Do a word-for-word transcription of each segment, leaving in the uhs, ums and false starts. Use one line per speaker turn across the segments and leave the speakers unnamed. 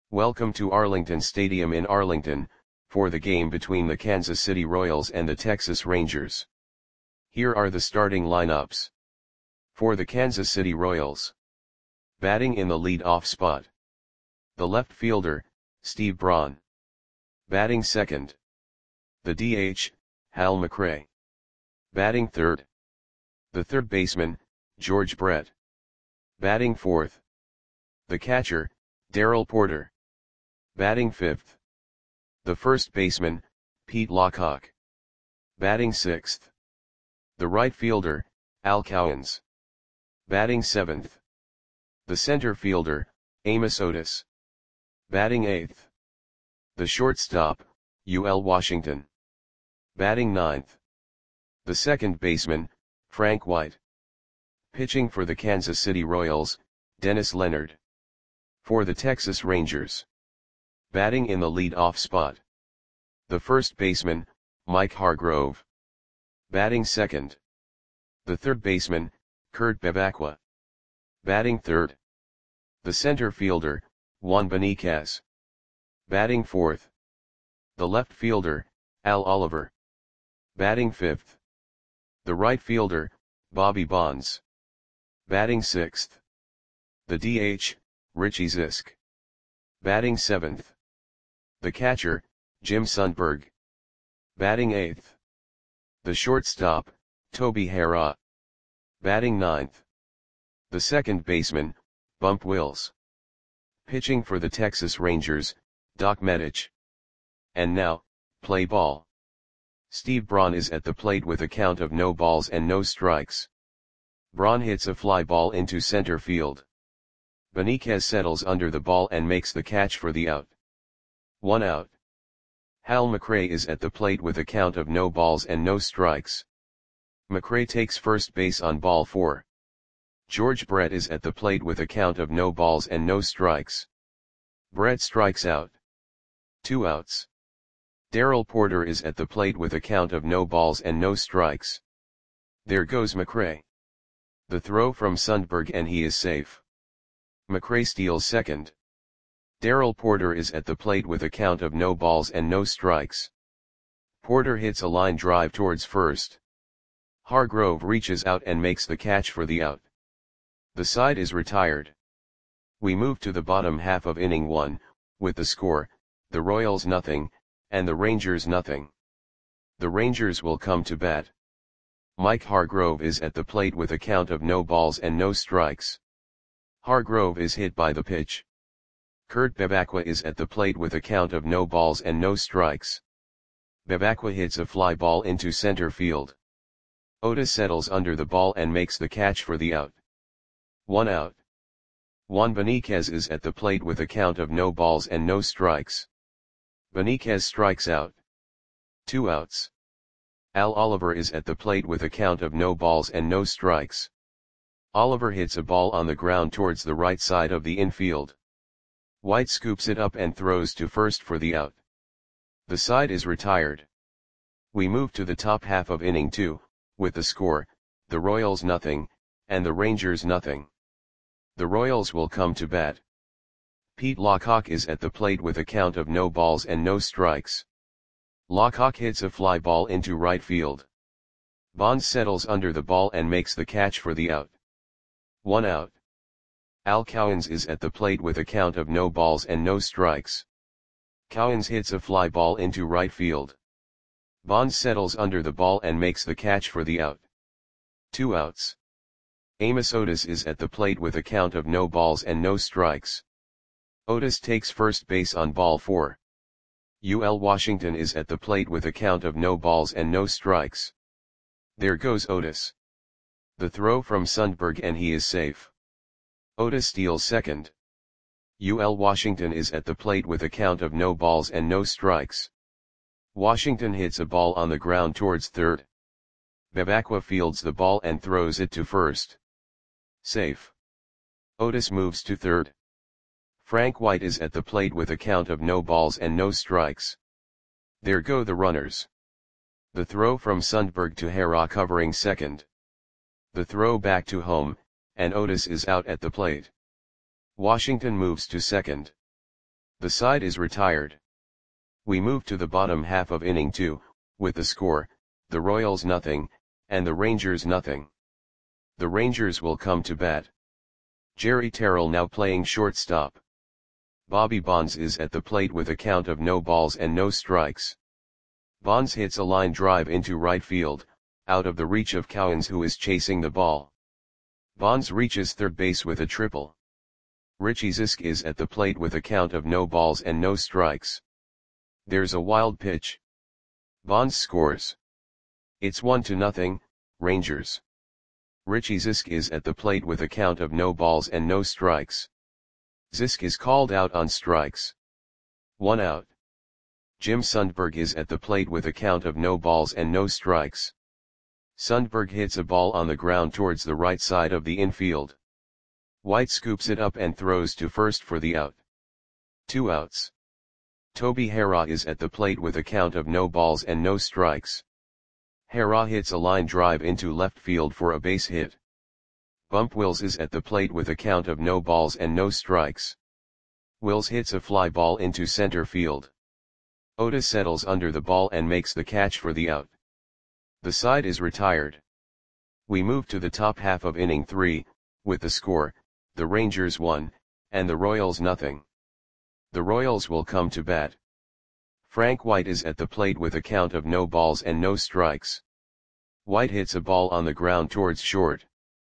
Welcome to Arlington Stadium in Arlington, for the game between the Kansas City Royals and the Texas Rangers. Here are the starting lineups. For the Kansas City Royals. Batting in the lead-off spot. The left fielder, Steve Braun. Batting second. The D H, Hal McRae. Batting third. The third baseman, George Brett. Batting fourth. The catcher, Darrell Porter. Batting fifth. The first baseman, Pete Lockhart. Batting sixth. The right fielder, Al Cowens. Batting seventh. The center fielder, Amos Otis. Batting eighth. The shortstop, U L Washington. Batting ninth. The second baseman, Frank White. Pitching for the Kansas City Royals, Dennis Leonard. For the Texas Rangers. Batting in the lead-off spot. The first baseman, Mike Hargrove. Batting second. The third baseman, Kurt Bevacqua. Batting third. The center fielder, Juan Beniquez. Batting fourth. The left fielder, Al Oliver. Batting fifth. The right fielder, Bobby Bonds. Batting sixth. The D H, Richie Zisk. Batting seventh. The catcher, Jim Sundberg. Batting eighth. The shortstop, Toby Harrah. Batting ninth. The second baseman, Bump Wills. Pitching for the Texas Rangers, Doc Medich. And now, play ball. Steve Braun is at the plate with a count of no balls and no strikes. Braun hits a fly ball into center field. Beniquez settles under the ball and makes the catch for the out. One out. Hal McRae is at the plate with a count of no balls and no strikes. McRae takes first base on ball four. George Brett is at the plate with a count of no balls and no strikes. Brett strikes out. Two outs. Darrell Porter is at the plate with a count of no balls and no strikes. There goes McRae. The throw from Sundberg and he is safe. McRae steals second. Darrell Porter is at the plate with a count of no balls and no strikes. Porter hits a line drive towards first. Hargrove reaches out and makes the catch for the out. The side is retired. We move to the bottom half of inning one, with the score, the Royals nothing, and the Rangers nothing. The Rangers will come to bat. Mike Hargrove is at the plate with a count of no balls and no strikes. Hargrove is hit by the pitch. Kurt Bevacqua is at the plate with a count of no balls and no strikes. Bevacqua hits a fly ball into center field. Otis settles under the ball and makes the catch for the out. One out. Juan Beniquez is at the plate with a count of no balls and no strikes. Beniquez strikes out. Two outs. Al Oliver is at the plate with a count of no balls and no strikes. Oliver hits a ball on the ground towards the right side of the infield. White scoops it up and throws to first for the out. The side is retired. We move to the top half of inning two, with the score, the Royals nothing, and the Rangers nothing. The Royals will come to bat. Pete Lockhart is at the plate with a count of no balls and no strikes. Lockhart hits a fly ball into right field. Bonds settles under the ball and makes the catch for the out. One out. Al Cowens is at the plate with a count of no balls and no strikes. Cowens hits a fly ball into right field. Bonds settles under the ball and makes the catch for the out. Two outs. Amos Otis is at the plate with a count of no balls and no strikes. Otis takes first base on ball four. U L Washington is at the plate with a count of no balls and no strikes. There goes Otis. The throw from Sundberg and he is safe. Otis steals second. U L Washington is at the plate with a count of no balls and no strikes. Washington hits a ball on the ground towards third. Bevacqua fields the ball and throws it to first. Safe. Otis moves to third. Frank White is at the plate with a count of no balls and no strikes. There go the runners. The throw from Sundberg to Harrah covering second. The throw back to home, and Otis is out at the plate. Washington moves to second. The side is retired. We move to the bottom half of inning two, with the score, the Royals nothing, and the Rangers nothing. The Rangers will come to bat. Jerry Terrell now playing shortstop. Bobby Bonds is at the plate with a count of no balls and no strikes. Bonds hits a line drive into right field, out of the reach of Cowens, who is chasing the ball. Bonds reaches third base with a triple. Richie Zisk is at the plate with a count of no balls and no strikes. There's a wild pitch. Bonds scores. It's one to nothing, Rangers. Richie Zisk is at the plate with a count of no balls and no strikes. Zisk is called out on strikes. One out. Jim Sundberg is at the plate with a count of no balls and no strikes. Sundberg hits a ball on the ground towards the right side of the infield. White scoops it up and throws to first for the out. Two outs. Toby Harrah is at the plate with a count of no balls and no strikes. Harrah hits a line drive into left field for a base hit. Bump Wills is at the plate with a count of no balls and no strikes. Wills hits a fly ball into center field. Otis settles under the ball and makes the catch for the out. The side is retired. We move to the top half of inning three, with the score, the Rangers one, and the Royals nothing. The Royals will come to bat. Frank White is at the plate with a count of no balls and no strikes. White hits a ball on the ground towards short.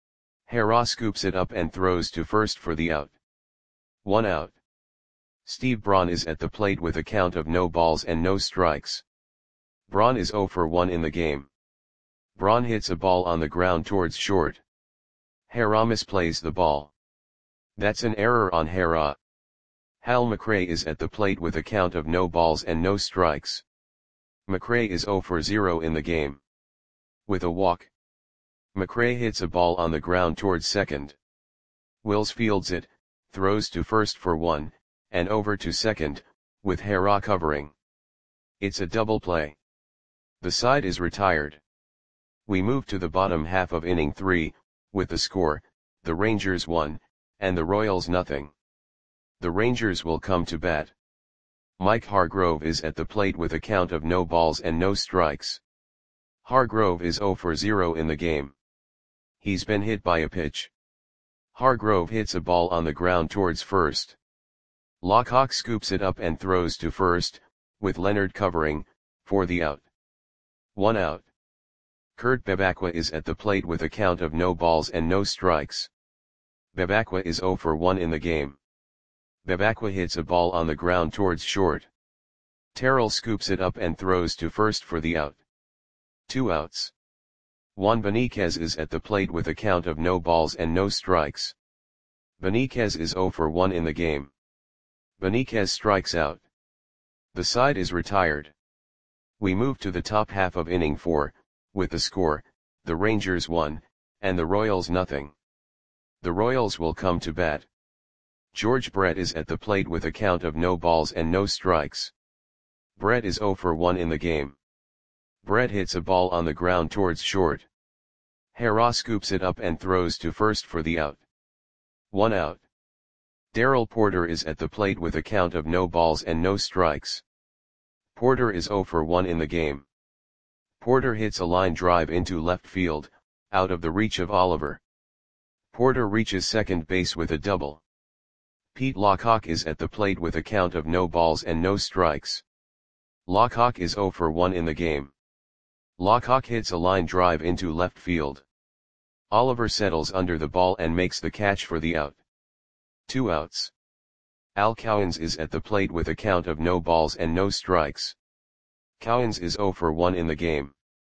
Harrah scoops it up and throws to first for the out. One out. Steve Braun is at the plate with a count of no balls and no strikes. Braun is zero for one in the game. Braun hits a ball on the ground towards short. Harrah misplays the ball. That's an error on Harrah. Hal McRae is at the plate with a count of no balls and no strikes. McRae is zero for zero in the game. With a walk. McRae hits a ball on the ground towards second. Wills fields it, throws to first for one, and over to second, with Harrah covering. It's a double play. The side is retired. We move to the bottom half of inning three, with the score, the Rangers one, and the Royals nothing. The Rangers will come to bat. Mike Hargrove is at the plate with a count of no balls and no strikes. Hargrove is zero for zero in the game. He's been hit by a pitch. Hargrove hits a ball on the ground towards first. Lockhawk scoops it up and throws to first, with Leonard covering, for the out. One out. Kurt Bebacqua is at the plate with a count of no balls and no strikes. Bebacqua is zero for one in the game. Bebacqua hits a ball on the ground towards short. Terrell scoops it up and throws to first for the out. Two outs. Juan Beniquez is at the plate with a count of no balls and no strikes. Beniquez is zero for one in the game. Beniquez strikes out. The side is retired. We move to the top half of inning four, with the score, the Rangers one, and the Royals nothing. The Royals will come to bat. George Brett is at the plate with a count of no balls and no strikes. Brett is zero for one in the game. Brett hits a ball on the ground towards short. Harrah scoops it up and throws to first for the out. One out. Darrell Porter is at the plate with a count of no balls and no strikes. Porter is zero for one in the game. Porter hits a line drive into left field, out of the reach of Oliver. Porter reaches second base with a double. Pete Lockhawk is at the plate with a count of no balls and no strikes. Lockhawk is zero for one in the game. Lockhawk hits a line drive into left field. Oliver settles under the ball and makes the catch for the out. Two outs. Al Cowens is at the plate with a count of no balls and no strikes. Cowens is zero for one in the game.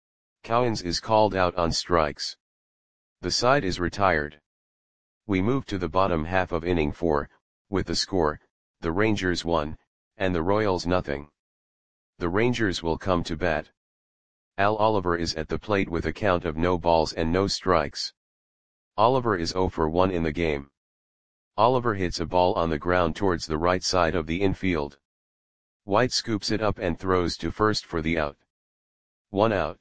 Cowens is called out on strikes. The side is retired. We move to the bottom half of inning four, with the score, the Rangers one, and the Royals nothing. The Rangers will come to bat. Al Oliver is at the plate with a count of no balls and no strikes. Oliver is zero for one in the game. Oliver hits a ball on the ground towards the right side of the infield. White scoops it up and throws to first for the out. One out.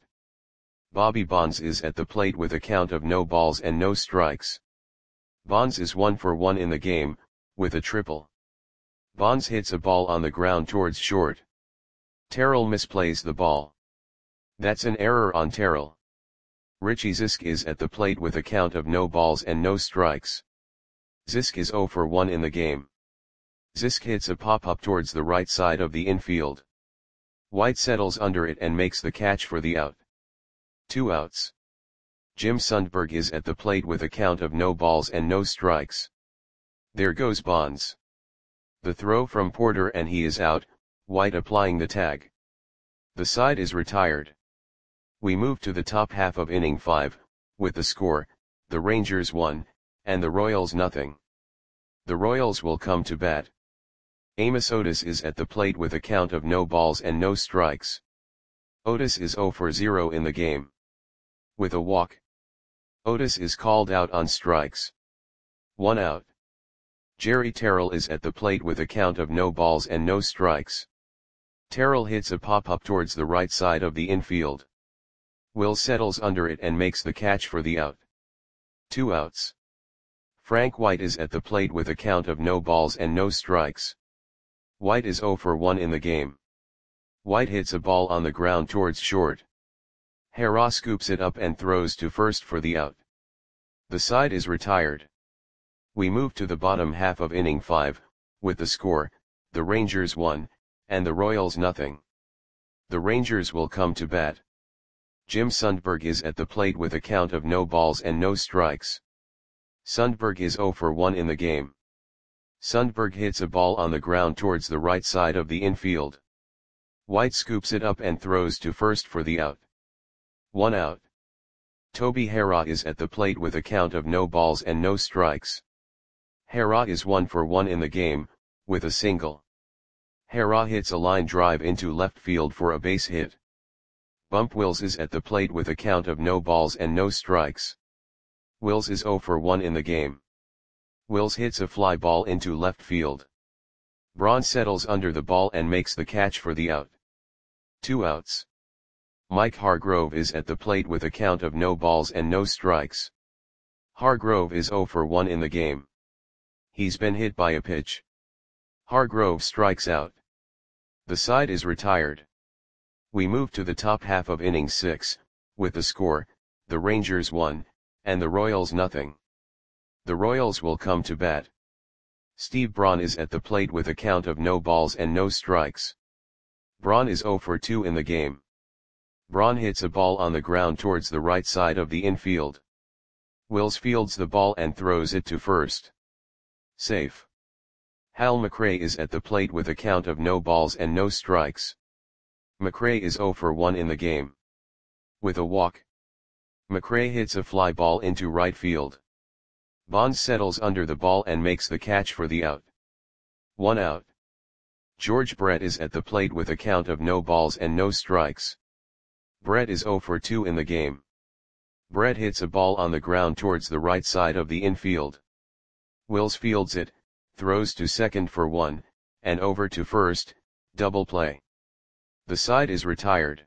Bobby Bonds is at the plate with a count of no balls and no strikes. Bonds is one for one in the game, with a triple. Bonds hits a ball on the ground towards short. Terrell misplays the ball. That's an error on Terrell. Richie Zisk is at the plate with a count of no balls and no strikes. Zisk is zero for one in the game. Zisk hits a pop-up towards the right side of the infield. White settles under it and makes the catch for the out. Two outs. Jim Sundberg is at the plate with a count of no balls and no strikes. There goes Bonds. The throw from Porter and he is out, White applying the tag. The side is retired. We move to the top half of inning five, with the score, the Rangers one, and the Royals nothing. The Royals will come to bat. Amos Otis is at the plate with a count of no balls and no strikes. Otis is zero for zero in the game. With a walk. Otis is called out on strikes. One out. Jerry Terrell is at the plate with a count of no balls and no strikes. Terrell hits a pop-up towards the right side of the infield. Will settles under it and makes the catch for the out. Two outs. Frank White is at the plate with a count of no balls and no strikes. White is zero for one in the game. White hits a ball on the ground towards short. Hara scoops it up and throws to first for the out. The side is retired. We move to the bottom half of inning five, with the score, the Rangers one, and the Royals nothing. The Rangers will come to bat. Jim Sundberg is at the plate with a count of no balls and no strikes. Sundberg is zero for one in the game. Sundberg hits a ball on the ground towards the right side of the infield. White scoops it up and throws to first for the out. One out. Toby Hara is at the plate with a count of no balls and no strikes. Hara is one for one in the game, with a single. Hara hits a line drive into left field for a base hit. Bump Wills is at the plate with a count of no balls and no strikes. Wills is zero for one in the game. Wills hits a fly ball into left field. Braun settles under the ball and makes the catch for the out. Two outs. Mike Hargrove is at the plate with a count of no balls and no strikes. Hargrove is zero for one in the game. He's been hit by a pitch. Hargrove strikes out. The side is retired. We move to the top half of inning six, with the score, the Rangers one, and the Royals nothing. The Royals will come to bat. Steve Braun is at the plate with a count of no balls and no strikes. Braun is zero for two in the game. Braun hits a ball on the ground towards the right side of the infield. Wills fields the ball and throws it to first. Safe. Hal McRae is at the plate with a count of no balls and no strikes. McRae is zero for one in the game. With a walk. McRae hits a fly ball into right field. Bonds settles under the ball and makes the catch for the out. One out. George Brett is at the plate with a count of no balls and no strikes. Brett is zero for two in the game. Brett hits a ball on the ground towards the right side of the infield. Wills fields it, throws to second for one, and over to first, double play. The side is retired.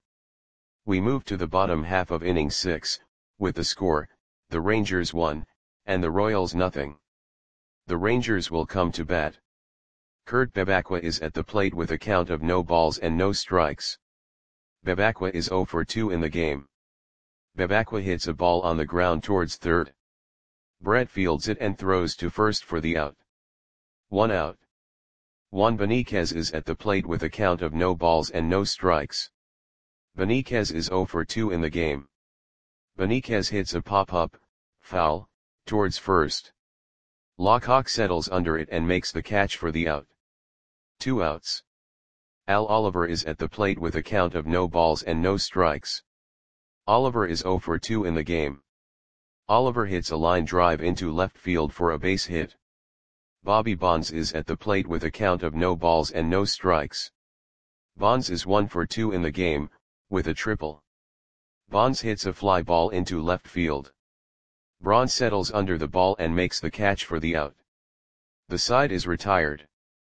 We move to the bottom half of inning six, with the score, the Rangers one, and the Royals nothing. The Rangers will come to bat. Kurt Bebacqua is at the plate with a count of no balls and no strikes. Bebacqua is zero for two in the game. Bebacqua hits a ball on the ground towards third. Brett fields it and throws to first for the out. One out. Juan Beniquez is at the plate with a count of no balls and no strikes. Beniquez is zero for two in the game. Beniquez hits a pop-up, foul, towards first. Lockhawk settles under it and makes the catch for the out. Two outs. Al Oliver is at the plate with a count of no balls and no strikes. Oliver is zero for two in the game. Oliver hits a line drive into left field for a base hit. Bobby Bonds is at the plate with a count of no balls and no strikes. Bonds is one for two in the game, with a triple. Bonds hits a fly ball into left field. Braun settles under the ball and makes the catch for the out. The side is retired.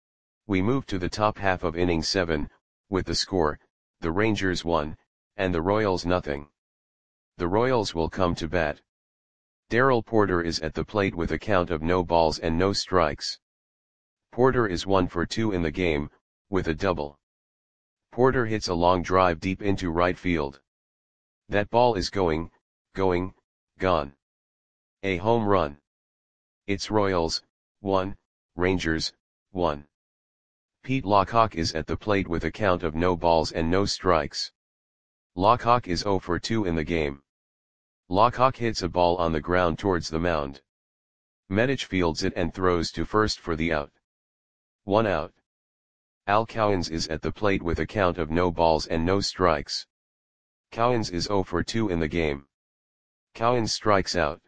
We move to the top half of inning seven, with the score, the Rangers one, and the Royals nothing. The Royals will come to bat. Darrell Porter is at the plate with a count of no balls and no strikes. Porter is one for two in the game, with a double. Porter hits a long drive deep into right field. That ball is going, going, gone. A home run. It's Royals, one, Rangers, one. Pete Lockhawk is at the plate with a count of no balls and no strikes. Lockhawk is zero for two in the game. Lockhawk hits a ball on the ground towards the mound. Medich fields it and throws to first for the out. One out. Al Cowens is at the plate with a count of no balls and no strikes. Cowens is zero for two in the game. Cowens strikes out.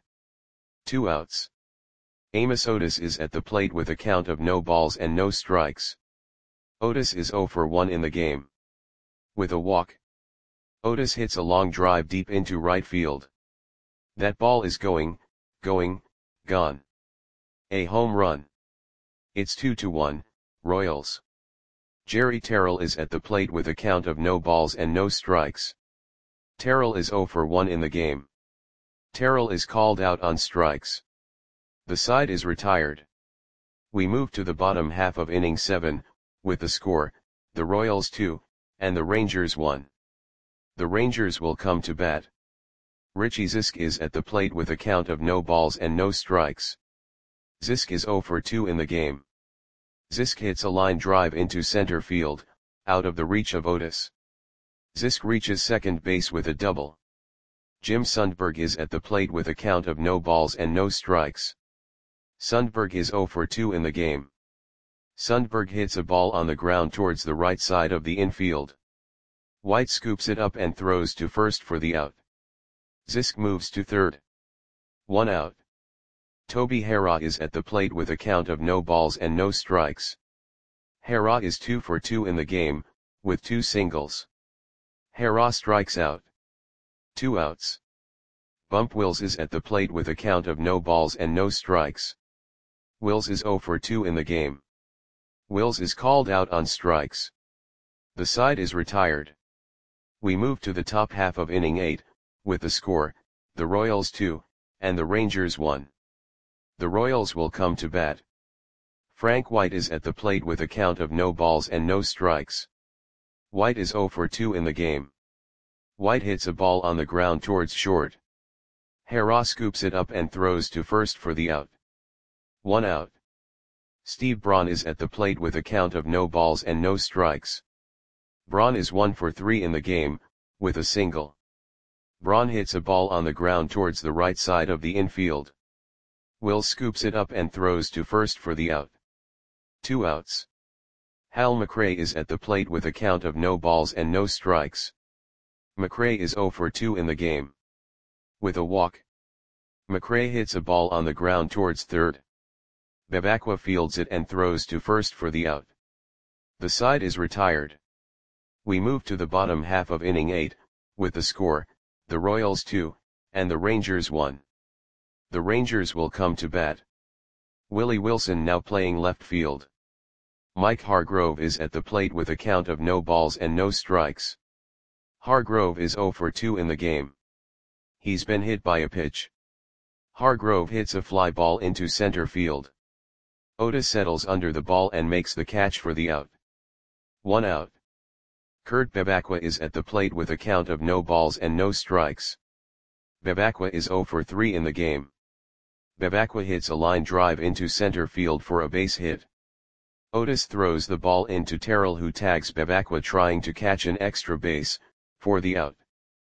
Two outs. Amos Otis is at the plate with a count of no balls and no strikes. Otis is zero for one in the game. With a walk. Otis hits a long drive deep into right field. That ball is going, going, gone. A home run. It's two to one, Royals. Jerry Terrell is at the plate with a count of no balls and no strikes. Terrell is zero for one in the game. Terrell is called out on strikes. The side is retired. We move to the bottom half of inning seven, with the score, the Royals two, and the Rangers one. The Rangers will come to bat. Richie Zisk is at the plate with a count of no balls and no strikes. Zisk is zero for two in the game. Zisk hits a line drive into center field, out of the reach of Otis. Zisk reaches second base with a double. Jim Sundberg is at the plate with a count of no balls and no strikes. Sundberg is zero for two in the game. Sundberg hits a ball on the ground towards the right side of the infield. White scoops it up and throws to first for the out. Zisk moves to third. One out. Toby Harrah is at the plate with a count of no balls and no strikes. Harrah is two for two in the game, with two singles. Harrah strikes out. Two outs. Bump Wills is at the plate with a count of no balls and no strikes. Wills is zero for two in the game. Wills is called out on strikes. The side is retired. We move to the top half of inning eight, with the score, the Royals two, and the Rangers one. The Royals will come to bat. Frank White is at the plate with a count of no balls and no strikes. White is zero for two in the game. White hits a ball on the ground towards short. Harrah scoops it up and throws to first for the out. One out. Steve Braun is at the plate with a count of no balls and no strikes. Braun is one for three in the game, with a single. Braun hits a ball on the ground towards the right side of the infield. Will scoops it up and throws to first for the out. Two outs. Hal McRae is at the plate with a count of no balls and no strikes. McRae is zero for two in the game. With a walk. McRae hits a ball on the ground towards third. Bevacqua fields it and throws to first for the out. The side is retired. We move to the bottom half of inning eight, with the score, the Royals two, and the Rangers one. The Rangers will come to bat. Willie Wilson now playing left field. Mike Hargrove is at the plate with a count of no balls and no strikes. Hargrove is zero for two in the game. He's been hit by a pitch. Hargrove hits a fly ball into center field. Otis settles under the ball and makes the catch for the out. One out. Kurt Bevacqua is at the plate with a count of no balls and no strikes. Bevacqua is zero for three in the game. Bevacqua hits a line drive into center field for a base hit. Otis throws the ball into Terrell, who tags Bevacqua trying to catch an extra base, for the out.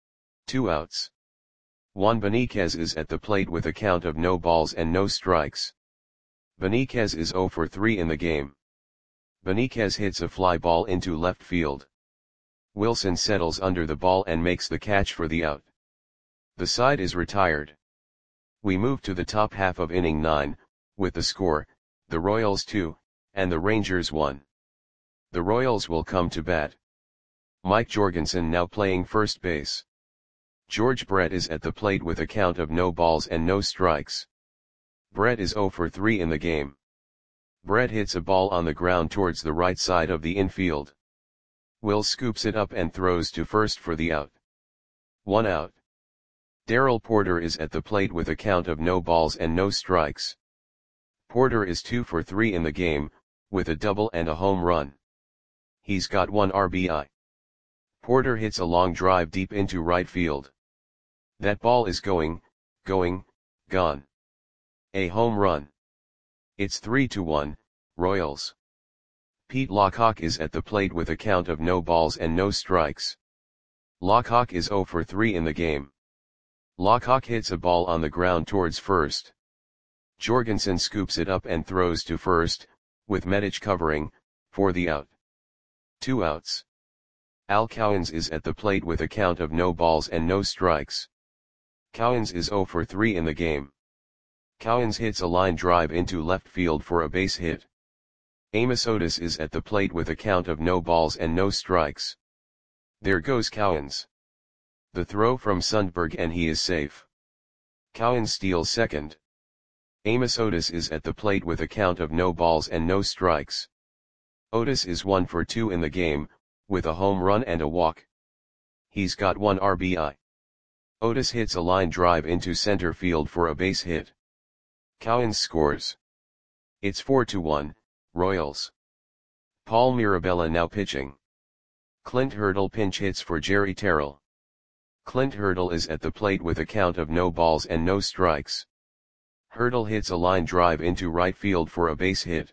Two outs. Juan Beniquez is at the plate with a count of no balls and no strikes. Beniquez is zero for three in the game. Beniquez hits a fly ball into left field. Wilson settles under the ball and makes the catch for the out. The side is retired. We move to the top half of inning nine, with the score, the Royals two, and the Rangers one. The Royals will come to bat. Mike Jorgensen now playing first base. George Brett is at the plate with a count of no balls and no strikes. Brett is zero for three in the game. Brett hits a ball on the ground towards the right side of the infield. Will scoops it up and throws to first for the out. One out. Darrell Porter is at the plate with a count of no balls and no strikes. Porter is two for three in the game, with a double and a home run. He's got one R B I. Porter hits a long drive deep into right field. That ball is going, going, gone. A home run. It's three to one, Royals. Pete Lockhawk is at the plate with a count of no balls and no strikes. Lockhawk is zero for three in the game. Lockhawk hits a ball on the ground towards first. Jorgensen scoops it up and throws to first, with Medich covering, for the out. Two outs. Al Cowens is at the plate with a count of no balls and no strikes. Cowens is zero for three in the game. Cowens hits a line drive into left field for a base hit. Amos Otis is at the plate with a count of no balls and no strikes. There goes Cowens. The throw from Sundberg and he is safe. Cowens steals second. Amos Otis is at the plate with a count of no balls and no strikes. Otis is one for two in the game, with a home run and a walk. He's got one R B I. Otis hits a line drive into center field for a base hit. Cowens scores. It's four to one, Royals. Paul Mirabella now pitching. Clint Hurdle pinch hits for Jerry Terrell. Clint Hurdle is at the plate with a count of no balls and no strikes. Hurdle hits a line drive into right field for a base hit.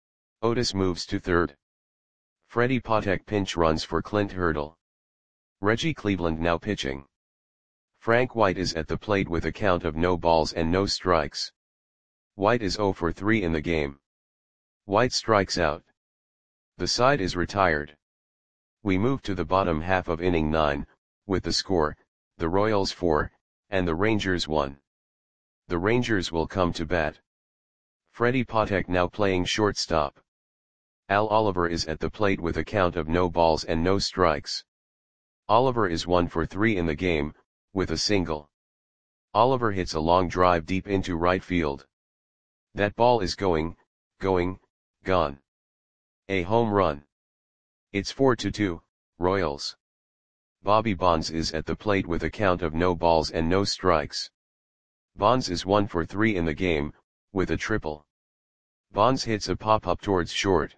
Otis moves to third. Freddie Patek pinch runs for Clint Hurdle. Reggie Cleveland now pitching. Frank White is at the plate with a count of no balls and no strikes. White is zero for three in the game. White strikes out. The side is retired. We move to the bottom half of inning nine, with the score, the Royals four, and the Rangers one. The Rangers will come to bat. Freddie Patek now playing shortstop. Al Oliver is at the plate with a count of no balls and no strikes. Oliver is one for three in the game, with a single. Oliver hits a long drive deep into right field. That ball is going, going, gone. A home run. It's four to two, Royals. Bobby Bonds is at the plate with a count of no balls and no strikes. Bonds is one for three in the game, with a triple. Bonds hits a pop-up towards short.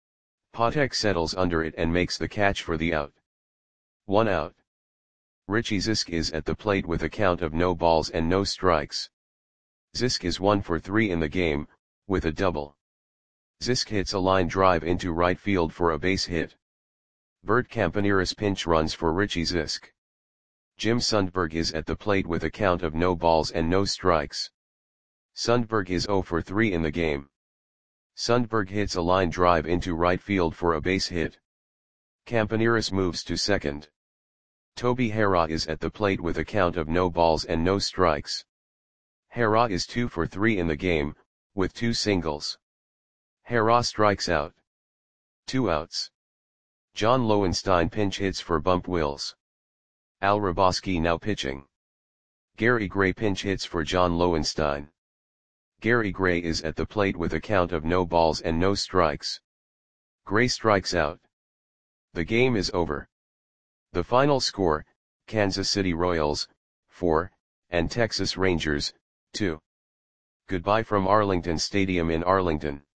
Patek settles under it and makes the catch for the out. One out. Richie Zisk is at the plate with a count of no balls and no strikes. Zisk is one for three in the game, with a double. Zisk hits a line drive into right field for a base hit. Bert Campaneris pinch runs for Richie Zisk. Jim Sundberg is at the plate with a count of no balls and no strikes. Sundberg is zero for three in the game. Sundberg hits a line drive into right field for a base hit. Campaneris moves to second. Toby Harrah is at the plate with a count of no balls and no strikes. Harrah is two for three in the game, with two singles. Harrah strikes out. Two outs. John Lowenstein pinch hits for Bump Wills. Al Hrabosky now pitching. Gary Gray pinch hits for John Lowenstein. Gary Gray is at the plate with a count of no balls and no strikes. Gray strikes out. The game is over. The final score, Kansas City Royals, four, and Texas Rangers, two. Goodbye from Arlington Stadium in Arlington.